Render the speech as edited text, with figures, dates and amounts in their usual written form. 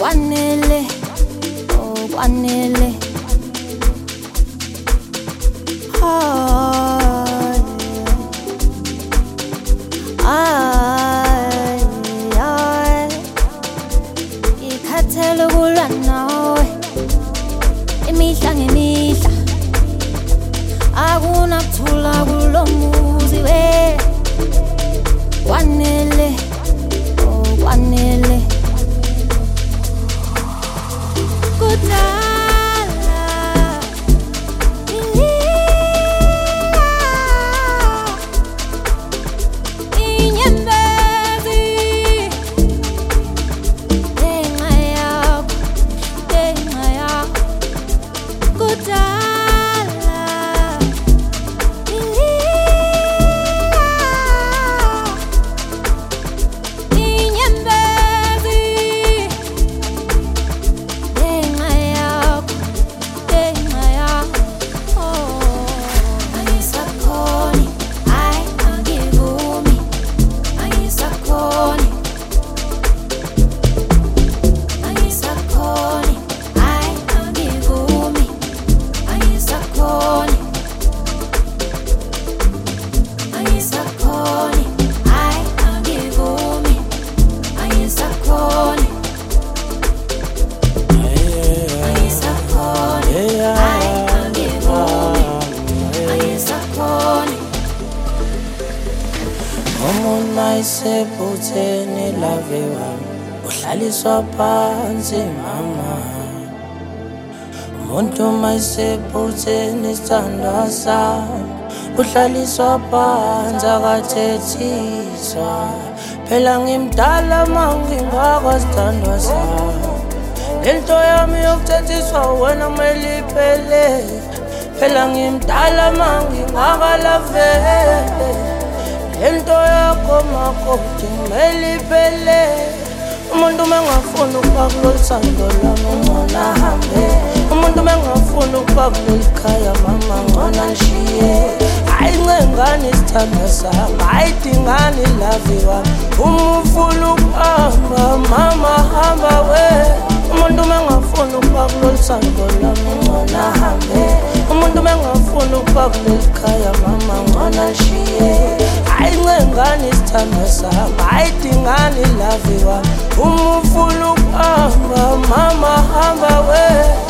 kwanele, oh kwanele. Ikhathele ukulwa nawe imihla ngemihla, akunakuthula kulo muzi we. Kwanele, oh kwanele. Kudala inyembezi ngenxa yakho, ngenxa yakho. Kudala inyembezi ngenxa yakho, ngenxa yakho. Angisakhoni, hayi angivumi, angisakhoni, angisakhoni, hayi angivumi, angisakhoni, angisakhoni, hayi angivumi, angisakhoni, angisakhoni, hayi angivumi, angisakhoni. Umuntu mayisephutheni lave wami uhlaliswa phansi mama. Umuntu mayisephutheni isithandwa sami uhlaliswa phansi akathethiswa. Phela ngimdala mangingakwazi isithandwa sami, lento yami yokuthethiswa wena kumele iphele. Phela ngimdala mangingakalavele, lento yakho makoti kumele iphele. Umuntu mengafuni ukuba kulolu thando lami ngcono ahambe. Umuntu mengafuni ukuba kuleli khaya mama ngcono alishiye. Ayingengane isithandwa sami, ayidingani ilave wami. Uma ufuna ukuhamba mama hamba we. Umuntu mengafuni ukuba kulolu thando lami ngcono ahambe. Umuntu mengafuni ukuba kuleli khaya mama ngcono alishiye. Ayingengane isithandwa sami, ayidingani ilave wami. Uma ufuna ukuhamba mama hamba we.